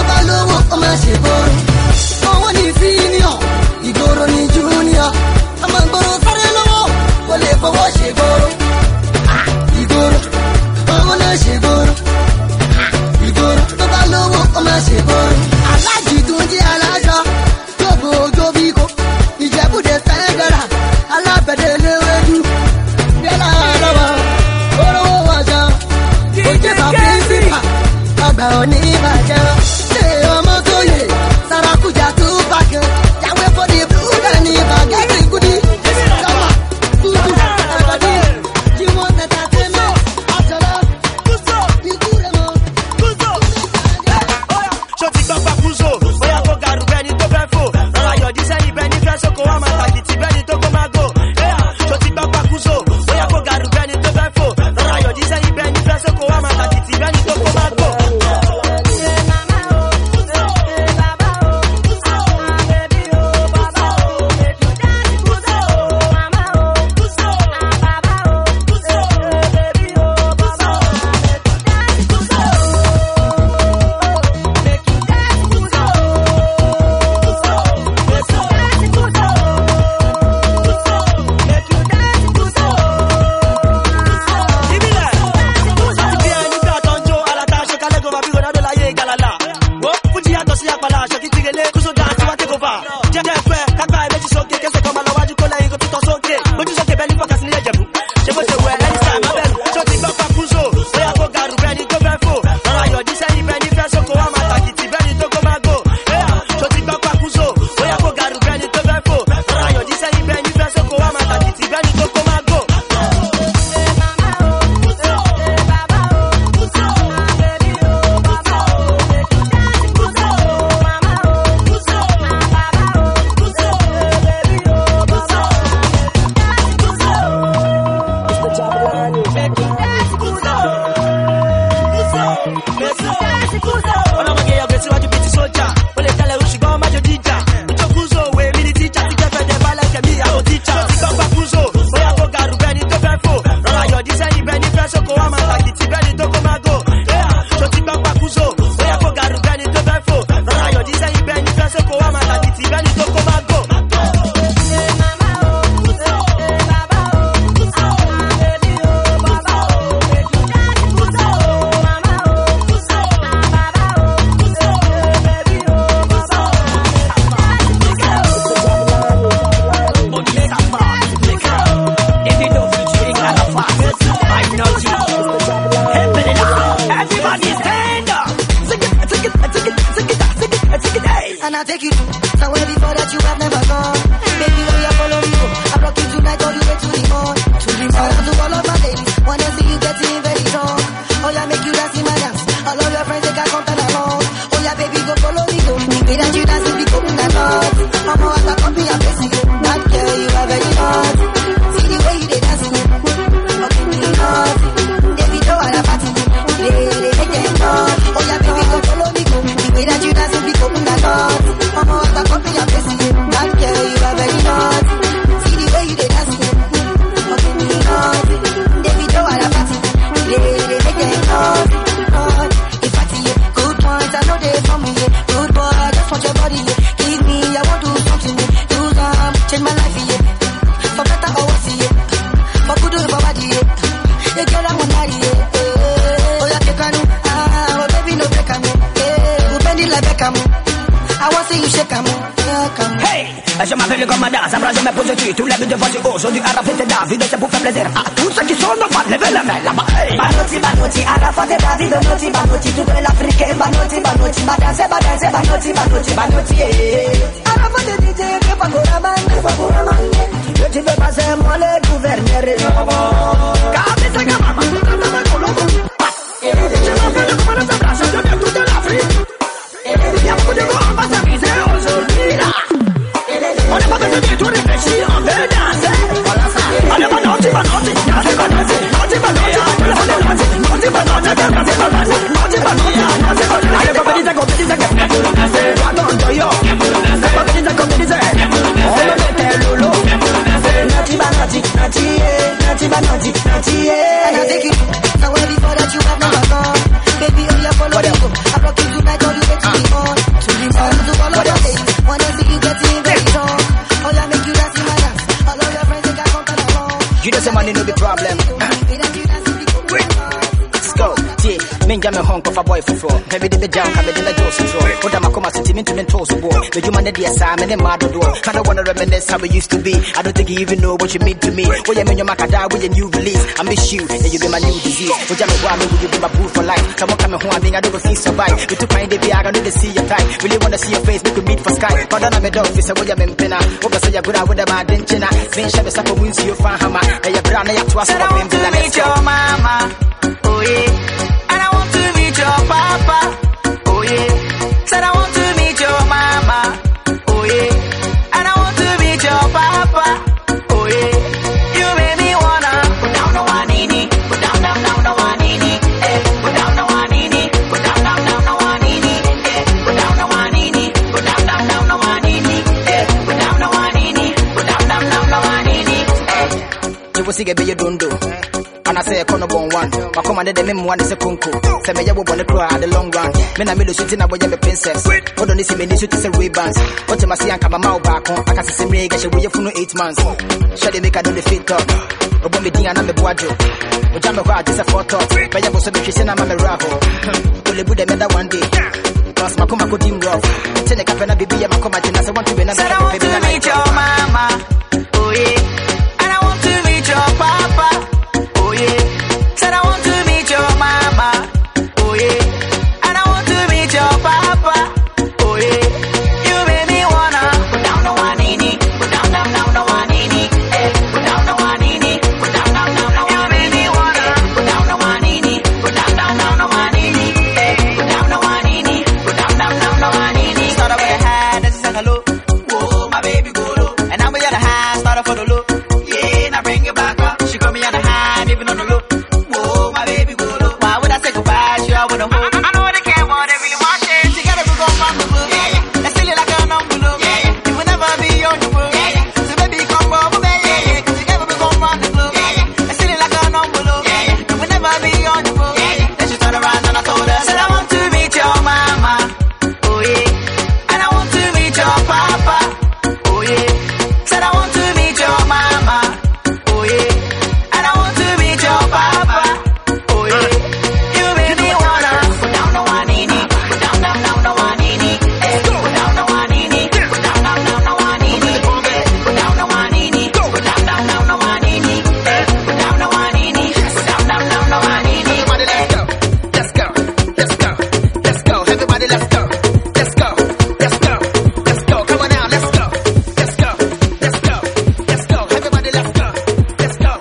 Je m'appelle commandant, ça me jamais posé tu. Tous les buts devant du haut, aujourd'hui Arafat et David, c'est pour faire plaisir à tous ceux qui sont normaux. Levez les mains là-bas. Banoti, Banoti, Arafat et David, Banoti, Banoti, tout de l'Afrique, Banoti, Banoti, Badanse, Badanse, Banoti, Banoti, Banoti. Arafat et D J, que pas Gouraman, que pas Gouraman. Je te fais passer moi le gouverneur. Kabé, c'est comme maman, c'est comme maman, Colombo. Je m'appelle le commandant, ça brasse, je viens toute l'Afrique. Il y a beaucoup de gens qui vont s'amuser aujourd'hui là. On n'est pas besoin de tout réfléchir, on veut danser. On n'est pas naughty, pas naughty, danser, pas danser. Naughty, pas naughty, naughty, pas naughty, naughty, pas naughty, danser, pas danser. Naughty, pas naughty, danser, pas danser. Allez, compétition, compétition, compétition. Toi, ton toyo. Compétition, compétition. On va mettre lolo. Naughty, pas naughty, naughty, naughty, pas naughty, naughty. I can take it. Now, way before that you have never gone. Baby, oh, yeah, follow me. I rock you tonight, all you wait to be on. To be on, to follow your day. Wanna see you getting very strong. Oh, yeah, make you dance in my dance. All of your friends, they can't come along. You know some money no be problem. Let's go. Yeah, me and me hunk of a boy for four. Every day the jam, come in the door control. Put them a come city into mental support. The human the assignment and mad door. I don't wanna reminisce how we used to be. I don't think you even know what you mean to me. Oh, yeah, man, your macadam with your new release. I miss you, and you be my new disease. Oh, yeah, me want me, will you be my boo for life? Come on, come home, I think I don't feel survive. You took my baby, I don't need to see your type. Really wanna see your face, make we meet for sky. But then I'm a dog, this is what you're in pinna. Over so you're good out with the man, didn't you? Then share the supper wins you fan hammer. And you're brown, and you're twice Said I want to meet your mama, oh yeah. And I want to meet your papa, oh yeah. Said I want to meet your mama, oh yeah. And I want to meet your papa, oh yeah. You made me wanna put down the wanini, put down, down, down the wanini, eh. Put down the wanini, put down, down, down the wanini, eh. Put down the wanini, put down, down, down the wanini, eh. Put down the wanini, put down, down, down the wanini, eh. You will see a baby don't do. And I say a corner born one. My commander the memo one is a kunku. Say me ya wo wanna cry the long run. Me na me lo shooting aboy me princess. Hold on see me ni shoot is a Ray-Bans. What you see and come my back on. I can see me get we for no eight months. Shall they make I do the fit up. Obo me din and me boajo. O jam me kwa this a photo. Me ya go so be kissing na me raho. To le bude me that one day. Cause my come go dim rough. Tell the capena baby ya my come I say want to be na Said I want to meet your mama. Oh yeah. And I want to meet your papa. Oh yeah. Said I want to meet your mama. Oh yeah. And I want to meet your papa. Oh yeah. You made me wanna put down the wanini, put down, down, down the wanini, eh. Put down the wanini, put down, down, down the wanini. You made me wanna put down the wanini, put down, down, down the wanini, eh. Put down the wanini, put down, down, down the wanini. Start up with a high, that's a hello. Whoa, my baby go low. And now we at a high, start up for the low. Yeah, now bring it back up. She got me at a high, even on the low. Whoa, my baby go low. Why would I say goodbye? She I wanna hold. I know they care what they really want it. Together we gon' find the blue. Yeah, yeah. Let's feel it like a number blue. Yeah, yeah. You will never be on the blue. Yeah, yeah. So baby come over, baby. Yeah, yeah. Cause together we gon' find the blue. Yeah, yeah. Let's feel it like a number blue. Yeah, yeah. You will never be on the blue. Yeah, yeah. Then she turned around and I told her, said I want to meet your mama. Oh yeah. And I want to meet your papa. Oh yeah. Said I want to meet your mama. Oh yeah. And I want to meet your papa. Oh yeah. You made me wanna put down the wanini, put down, down, down the wanini, eh. Put down the wanini, put down, down, down the wanini, eh. Put down the wanini, put down, down, down the wanini, eh. Put down the wanini, put down, down, down the wanini. Everybody let's go, let's go, let's go, let's go. Everybody let's go, let's go, let's go, let's go. Come on now, let's go, let's go, let's go, let's go. Everybody let's go, let's go.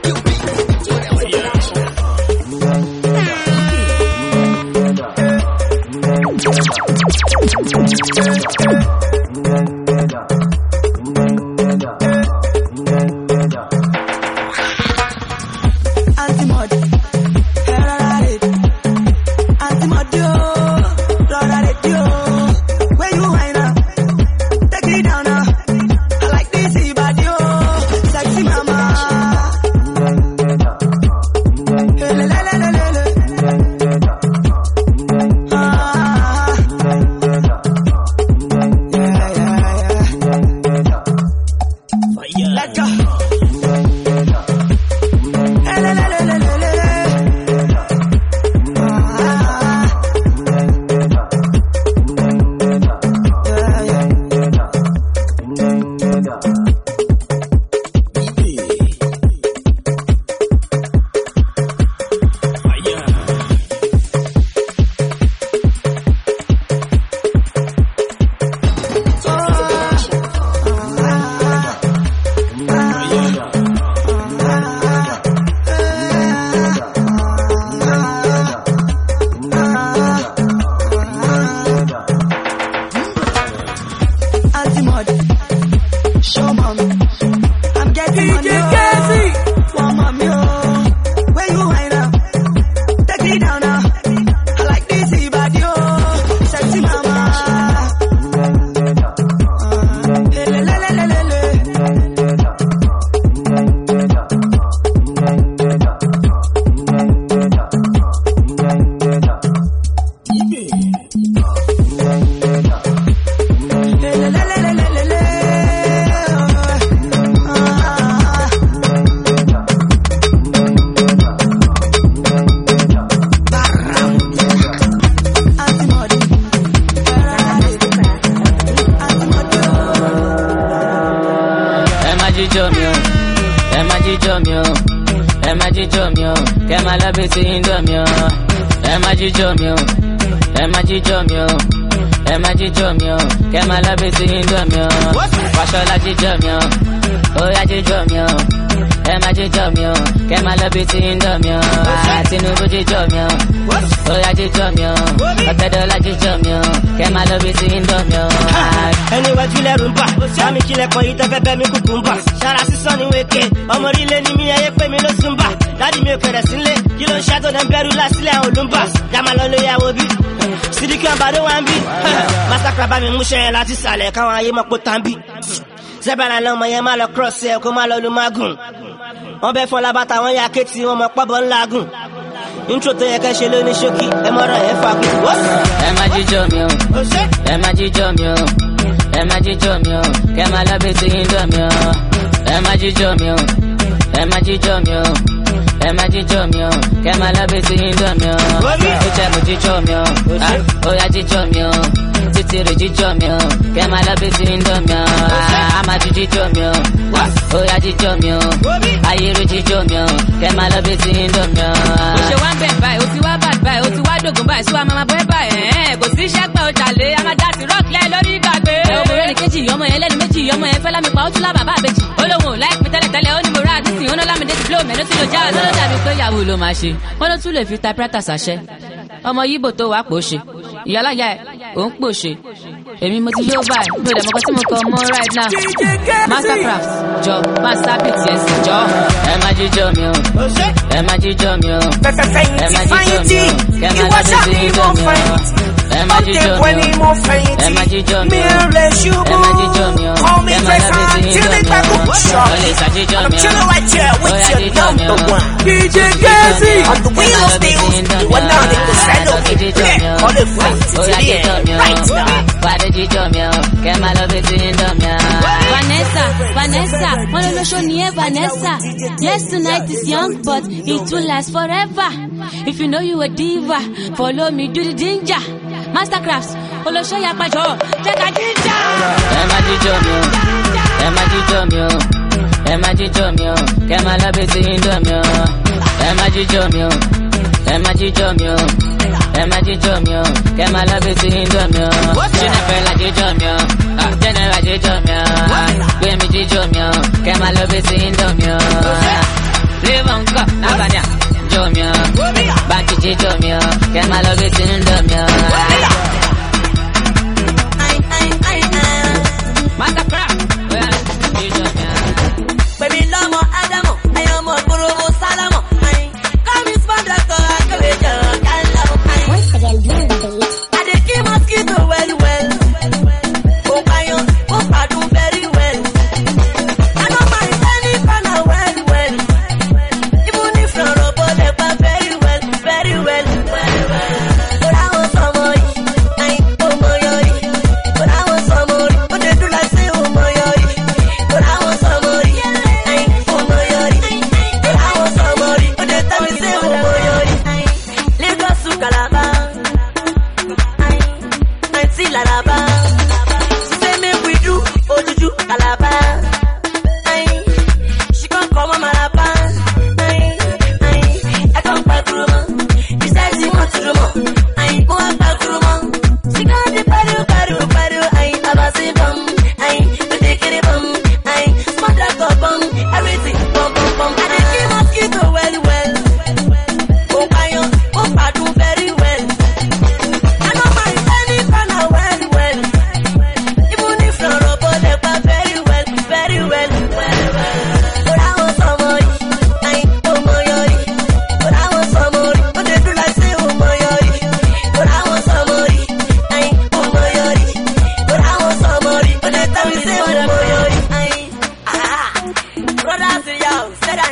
Antimod, Ferrari, Antimod, yo, Ferrari, yo. Where you hide now? Take it down now. I like this, but yo, sexy mama. Hey, le, le, le, le, le, le. Ah, yeah, yeah, yeah. Let's go. Hey, le, le, le, le, le, le, le. Ah, yeah, yeah. D J Casey. For mommy, oh, where you hide now? Take me down now. I like this body, oh, sexy mama. Uh, le, le, le, le, le, le. Ẹ má jíjó mi o, ẹ má jíjó mi o, ẹ má jíjó mi o, kẹ́ máa lọ bí ti Indomie o. Fàṣọlá jíjó mi o, Oya jíjó mi o, ẹ má jíjó mi o, kẹ́ máa lọ bí ti Indomie o. Tinubu jíjó mi o, Oya jíjó mi o, Ọ̀tẹ́dọ́lá jíjó mi o, kẹ́ máa lọ bí ti Indomie o. Ẹni wájú lẹ́rù ń bà, sámi kílẹ̀ kan yìí tẹ́fẹ́ bẹ́ mi kúkú ń bà. Ṣara sísọ ni wéke, ọmọ orílẹ̀ ni mi ẹyẹ pé mi ló sún bà. Dádì mi ò kẹ̀rẹ̀ sílé, kí ló ń ṣàtò náà bẹ̀rù lásìlẹ̀ àwọn olùmbà. Yàmà lọ ló yàwó bí, Sidiki Àbàdó wá ń bí. Masakra bá mi mú ṣẹ́yẹ láti sàlẹ̀ káwọn ayé mọ̀ pé tàbí. Zebra lọ́mọ yẹn má lọ cross ẹ̀ kó má lọ lu mágùn. Wọ́n bẹ́ fún lábàtà wọn ya kéètì wọn mọ̀ pọ́bọ̀ ńlá gùn. Intro tó yẹ kẹ́ ṣe lóní ṣókí, ẹ mọ̀rọ̀ yẹn fagùn. Ẹ má jíjó mi o, ẹ má jíjó mi o, ẹ má jíjó mi o, kẹ́ máa lọ bí ti Indomie o. Ẹ má jíjó mi o, ẹ má jíjó mi o, ẹ má jíjó mi o, kẹ́ máa lọ bí ti Indomie o. Ìjẹ́ mo jíjó mi o, Oya jíjó mi o, títí rè jíjó mi o, kẹ́ máa lọ bí ti Indomie o. Amadu jíjó mi o, Oya jíjó mi o, Ayéré jíjó mi o, kẹ́ máa lọ bí ti Indomie o. Ó ṣe wá ń bẹ̀ báyìí, ó ti wá bàd báyìí, ó ti wá dògùn báyìí, sí wa máa bọ́ ẹ báyìí. Kò sí iṣẹ́ pẹ́ ọjà lé, a máa dá sí rock lẹ́ lórí ìgbàgbé. Ẹ wo bòrẹ́ ní kejì, ọmọ yẹn lẹ́nu méjì, ọmọ yẹn fẹ́ lámi pa, ó tún lá bàbá àbèjì. Ó lóun ò láìpẹ́ tẹ́lẹ̀tẹ́lẹ̀, ó ní mo rà nísìnyí, ó ní Lámídé ti blow mẹ́rin tí ló já. Ló dàbí pé ìyàwó ló máa ṣe, wọ́n ló tún lè fi typewriter ṣàṣẹ. Ọmọ Yíbò tó wàá pò ṣe, ìyálàyà ẹ̀ òun pò ṣe. Èmi mo ti yóò báyìí, mi ò dẹ̀ mọ́kàn tí mo kọ mọ́ right now. Mastercraft jọ, master beat yẹn sì jọ. Ẹ má jíjó mi o, ẹ má jíjó mi o, ẹ má jíjó mi o, kẹ́ máa lọ bí ti Indomie o. Ẹ má jíjó mi o, ẹ má jíjó mi o, ẹ má jíjó mi o, kẹ́ máa lọ bí ti Indomie o. Ó lè ṣàjíjó mi o, Oya jíjó mi o, D J Casey. on the wheel of steel, you are now the percent of the clear. All the fight today, right now. Why did you me? Kẹ́ máa lọ bí ti Indomie o. Vanessa, Vanessa, one of the show near Vanessa. Yes, tonight is young, but it will last forever. If you know you a diva, follow me, do the ginger. Mastercrafts, follow show ya pajo, take a ginger. Ẹ má jíjó mi o, ẹ má jíjó mi o, ẹ má jíjó mi o, kẹ́ máa lọ bí ti Indomie o. Ẹ má jíjó mi o, ẹ má jíjó mi o, ẹ má jíjó mi o, kẹ́ máa lọ bí ti Indomie o. Jennifer la jíjó mi o, Jennifer jíjó mi o, Gbémi jíjó mi o, kẹ́ máa lọ bí ti Indomie o. Livon kọ́ Abania jíjó mi o, Banky jíjó mi o, kẹ́ máa lọ bí ti Indomie o. Mastercraft, jíjó mi o. Baby, lọ́mọ Ádámọ̀, ẹ̀yàn ọmọ ìgboro Sálámọ̀. Kọ́mi spọ́ndà kọ́ akẹ́wéjọ kálọ̀. I dey kill mosquito well well. Ó pààyàn, ó pàdùn very well. I no mind any corner well well. Even if you're a robot, they pa very well, very well. Ó ráwọ̀ sọmọ yìí,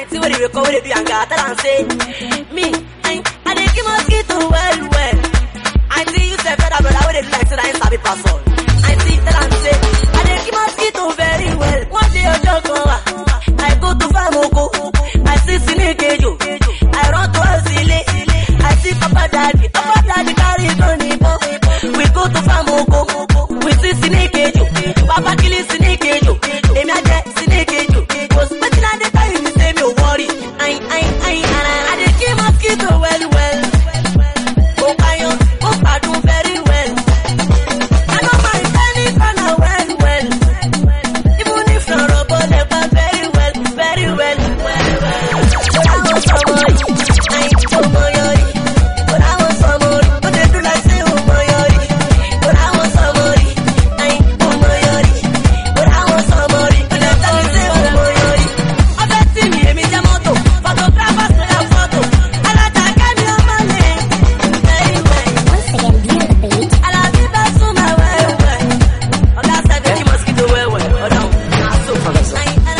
see what they call it, and got and say, me, I, I dey keep mosquito well, well. I see you say better, but I would like to I sabi pass on. I see tell and say, I dey keep mosquito very well. One day you joke over, I go to Famoko, I see Sinekejo, I run to Asile, I see Papa Daddy, Papa Daddy carry Tony Bo. We go to Famoko, we see Sinekejo, Papa killing Sinekejo, Emi Ade Sinekejo. Cause wetin I dey tell you, me say me worry. I, I, I, I dey keep mosquito well, well. Oh, I, oh, I do very well. I don't mind any kind of well, well. Even if you're a bullet, but very well, very well, well, well. But I want somebody, I ain't somebody. But I want somebody, but they do like say, oh, my yori. But I want somebody, I ain't somebody. But I want somebody, but they tell me say, oh, my yori. I bet see me, me the moto, photographers with a photo. And I tell me your money, very well. Once again, view the beat. And I be back to my well, well. On that side, they keep mosquito well, well. Oh, no, nah, so for us.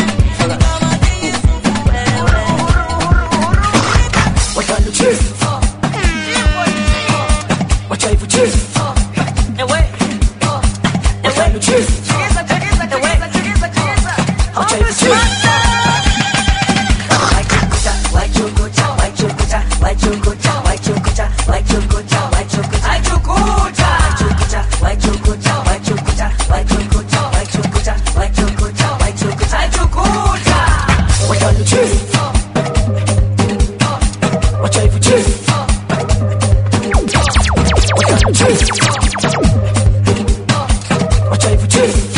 Watch out, you chief. Watch out, you chief. And wait, Watch out, you chief. and wait. Watch out, you chief. Watch out, you chief. Watch out, you chief. Watch out, you chief. Watch out, you chief.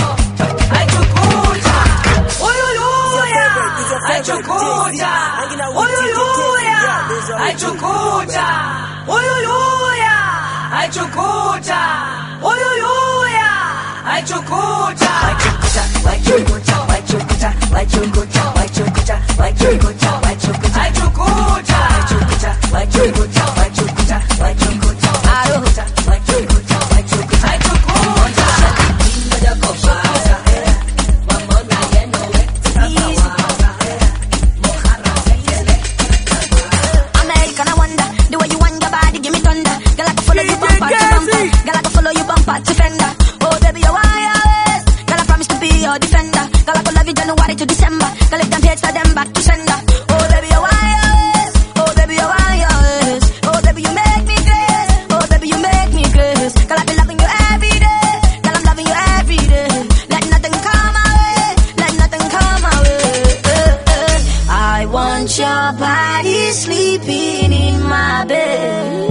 American, I wonder the way you want your body, give me thunder. Girl, I can follow you bumper to bumper. Girl, I can follow you bumper to fender. Oh, baby, you wire. Girl, I promise to be your defender. Girl, I can love you January to December. Girl, if them hate for them back to sender. Oh, baby, you wire. Oh, baby, you wire. Oh, baby, you make me grace. Oh, baby, you make me grace. Girl, I be loving you every day. Girl, I'm loving you every day. Let nothing come my way. Let nothing come my way. Uh, uh. I want your body sleeping in my bed.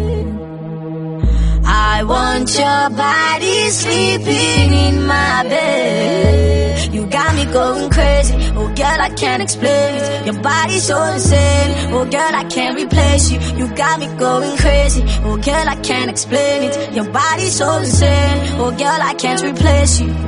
I want your body sleeping in my bed. You got me going crazy. Oh girl, I can't explain it. Your body's so insane. Oh girl, I can't replace you. You got me going crazy. Oh girl, I can't explain it. Your body's so insane. Oh girl, I can't replace you.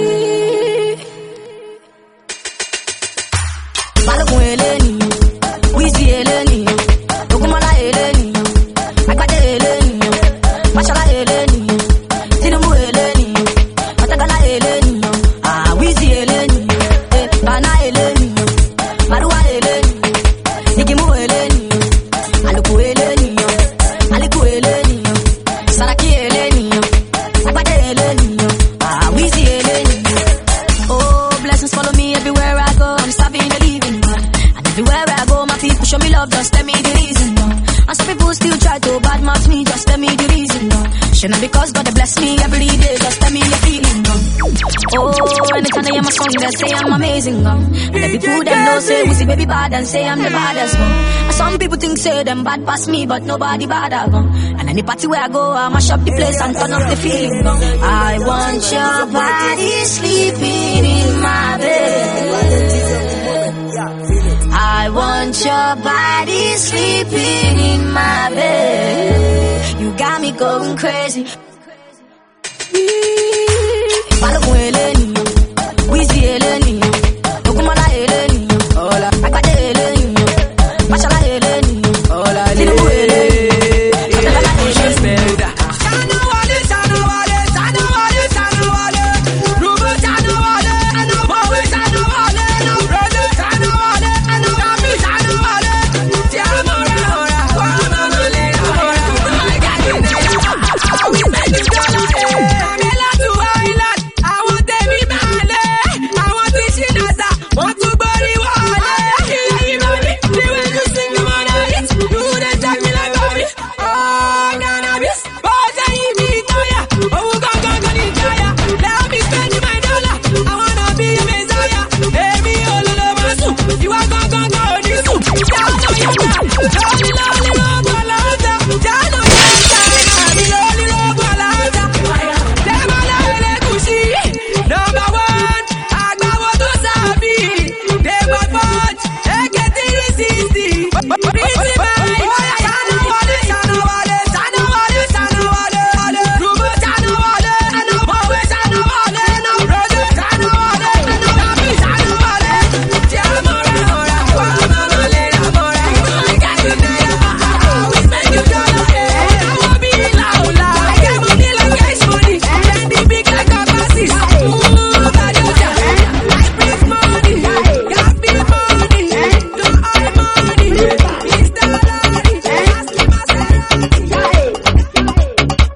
Balogun eleni, Wizzy eleni, Ogunmola eleni, Agbade eleni, Mashola eleni, Tinubu eleni, Otagala eleni, ah Wizzy eleni, eh, Bana eleni, Maruwa eleni, Nigimu eleni, Aluku eleni, Aliku eleni, Saraki eleni, Agbade eleni, ah Wizzy eleni. Oh, blessings follow me everywhere I go. I'm serving the living God. And everywhere I go, my people show me love. Just tell me the reason, no. And some people still try to badmouth me. Just tell me the reason, no. Shouldn't because God bless me every day. Just tell me the feeling, no. Oh, anytime I hear my song, they say I'm amazing, no. And the people them know say we see baby bad and say I'm the baddest, no. And some people think say them bad past me, but nobody bad, no. And any party where I go, I mash up the place and turn up the feeling, no. I want your body sleeping in my bed. I want your body sleeping in my bed. You got me going crazy. Balogun eleni, Wizzy eleni, Ogunmola eleni, Agbade eleni, Mashola eleni, Tinubu eleni, Otagala eleni. Rubu Want to body wall. You know me, the way you sing, you wanna hit. You dey jack me like Bobby. Oh, cannabis. But I need me tire. Oh, go, go, go, need tire. Let me spend my dollar. I wanna be a messiah. Hey, me all over my soup. You are go, go, go, need soup. Jano, yana. Loli, loli, loli, loli. Jano, yana. Loli, loli, loli. Tema la ele kushi. Number one. Agba wo to sabi. They bad punch. They get it easy. Pretty man. Jano wale, jano wale, jano wale, jano wale, wale. Rubo jano wale, jano bowe jano wale, no brother jano wale, no nabi jano wale. Jamora ora, wa mama le amora. We got you there. We spend you dollar. I will be loud, loud. I get money like cash money. Then the big like a passes. Ooh, bad you say. I bring money. Got big money. Do I money? It's the lottery. Ask me myself.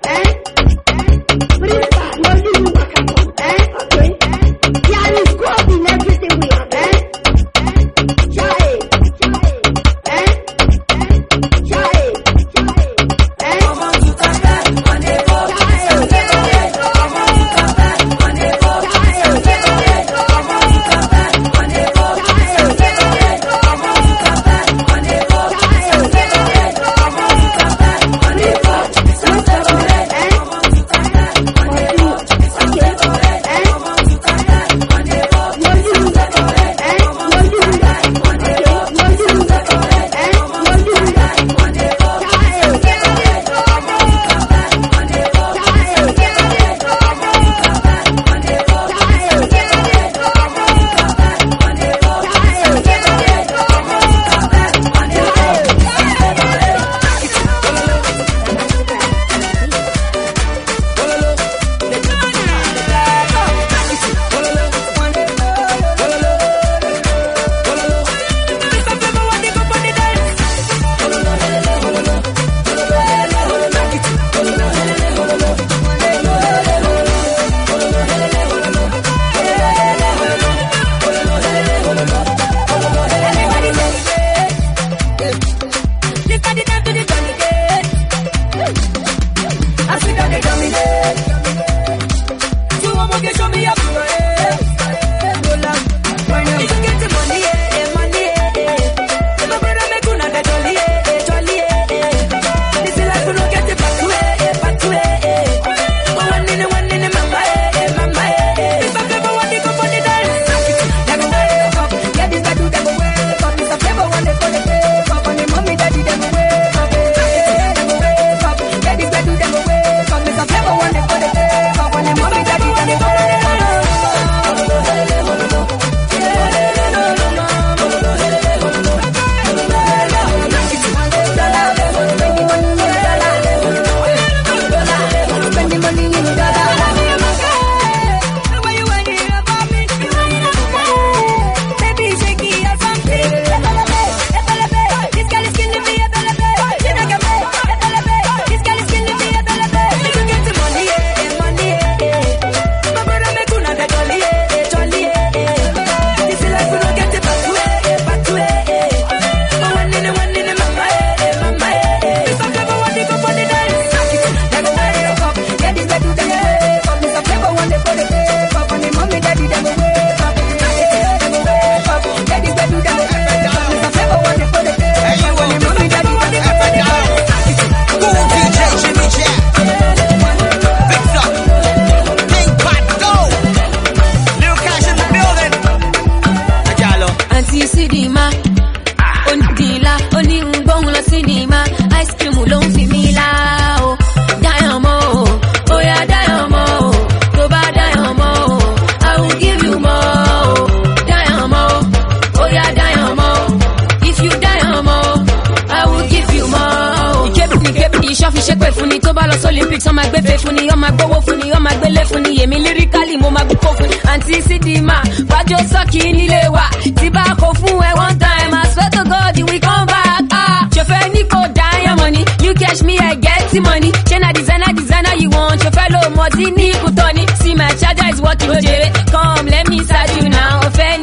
Olympics, ọmọ agbẹ́fẹ́ fún ni, ọmọ agbówó fún ni, ọmọ agbélé fún ni, èmi lyrically mo máa gbúkọ́ fún. Àǹtí Sídìmá, wájú sọ́ọ̀kì nílé wa, tí bá kó fún ẹ one time, I swear to God we come back. Ah, ṣòfẹ́ ní kò dáyọ̀ money, you catch me I get the money. Ṣé na designer designer you want, ṣòfẹ́ ló mọ̀ tí ní kùtọ́ ni. See my charger is working ojèrè, come let me start you now. Ọ̀fẹ́ ni màmá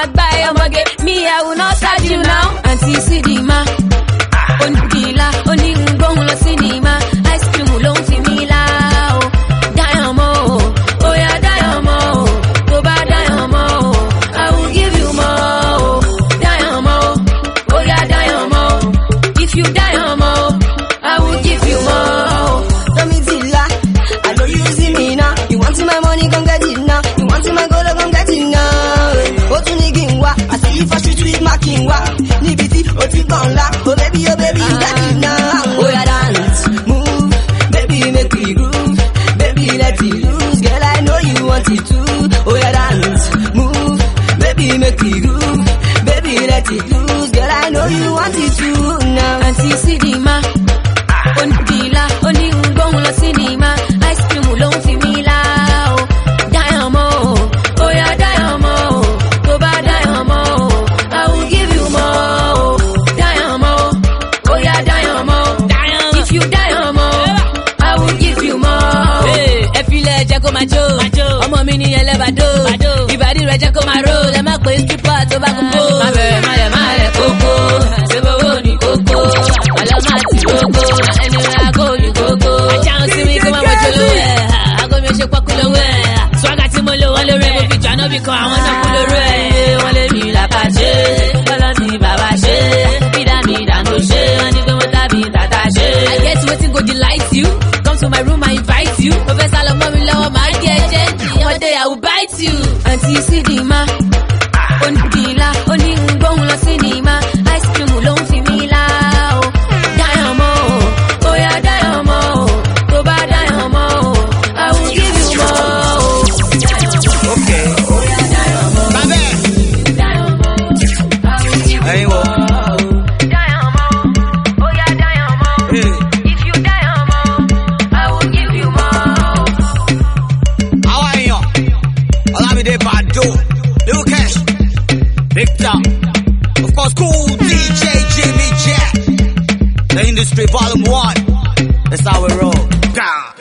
gbá ẹ ọmọge. Me, I will not charge you now. Àǹtí Sídìmá, onídìílá, onígbóhùn lọ sinimá. Ice cream ló ń fi mí lá o. Dáyọ̀ mọ́ o, ó yá dáyọ̀ mọ́ o. Tó bá dáyọ̀ mọ́ o, I will give you more o. Dáyọ̀ mọ́ o, ó yá dáyọ̀ mọ́ o. If you dáyọ̀ mọ́ o, I will give you more o. Tommy Zilla, I know you see me now. You want my money, come get it now. You want my gold, come get it now. Go to Niginwa, I see you for street with my kingwa. Nibiti, Oti Gonla, oh baby, oh baby, you got it now. Oh yeah, dance, move, baby, make me groove. Baby, let it loose, girl, I know you want it too. Oh yeah, dance, move, baby, make me groove. Baby, let it loose, girl, I know you want it too now. Àǹtí Sídìmá, onídìílá, onígbóhùn lọ sinimá. Ice cream ló ń fi mí lá o. Dáyọ̀ mọ́ o, ó yá dáyọ̀ mọ́ o. Tó bá dáyọ̀ mọ́ o, I will give you more o. Dáyọ̀ mọ́ o, ó yá dáyọ̀ mọ́ o. If you dáyọ̀ mọ́ o, I will give you more. Ẹ filẹ̀ jẹ́ kó máa jó, ọmọ mi ní ẹlẹ́bàdó. Ìbàdí rẹ̀ jẹ́ kó máa ró, lẹ má pè é stripper tó bá kún bó. Má bẹ̀rẹ̀ má lẹ̀ má lẹ̀ kókó, ṣé bówó ní kókó. Àlọ́ máa ti kókó, ẹni rẹ̀ àgó ní kókó. Ajá ń sinmi kó máa wọ́n jọ lówó ẹ̀. Àgọ́ mi ò ṣe pọ́kú lówó ẹ̀. Swaga tí mo lò wọ́n lórí ẹ̀, mo fi jọ́nà bí kan àwọn náà kú lórí ẹ̀. Wọ́n lé mi làbà ṣe, bọ́lá ní bàbá ṣe. Bídà mi dànù ṣe, wọ́n ní pé mo tàbí tàtà ṣe. I get wetin go delight you, come to my room I invite you. Professor lọ mọ́ mi lọ́wọ́ máa ń gẹ̀ jẹ́ jì. One day I will bite you. Àǹtí Sídìmá, onídìílá, onígbóhùn lọ sinimá. Ice cream ló ń fi mí lá o. Dáyọ̀ mọ́ o, ó yá dáyọ̀ mọ́ o. Tó bá dáyọ̀ mọ́ o, I will give you more o. Okay. Ó yá dáyọ̀ mọ́ o. Bàbá ẹ̀. Dáyọ̀ mọ́ o, I will give you Ẹ̀yin wo? more o. Dáyọ̀ mọ́ o, ó yá dáyọ̀ mọ́ o. If you dáyọ̀ mọ́ o, I will give you more o. Àwọn èèyàn, Ọlámídé Bàdó, Lucas, Victor, of course, Cool D J Jimmy Jack. The Industry Volume One. That's how we roll. Down.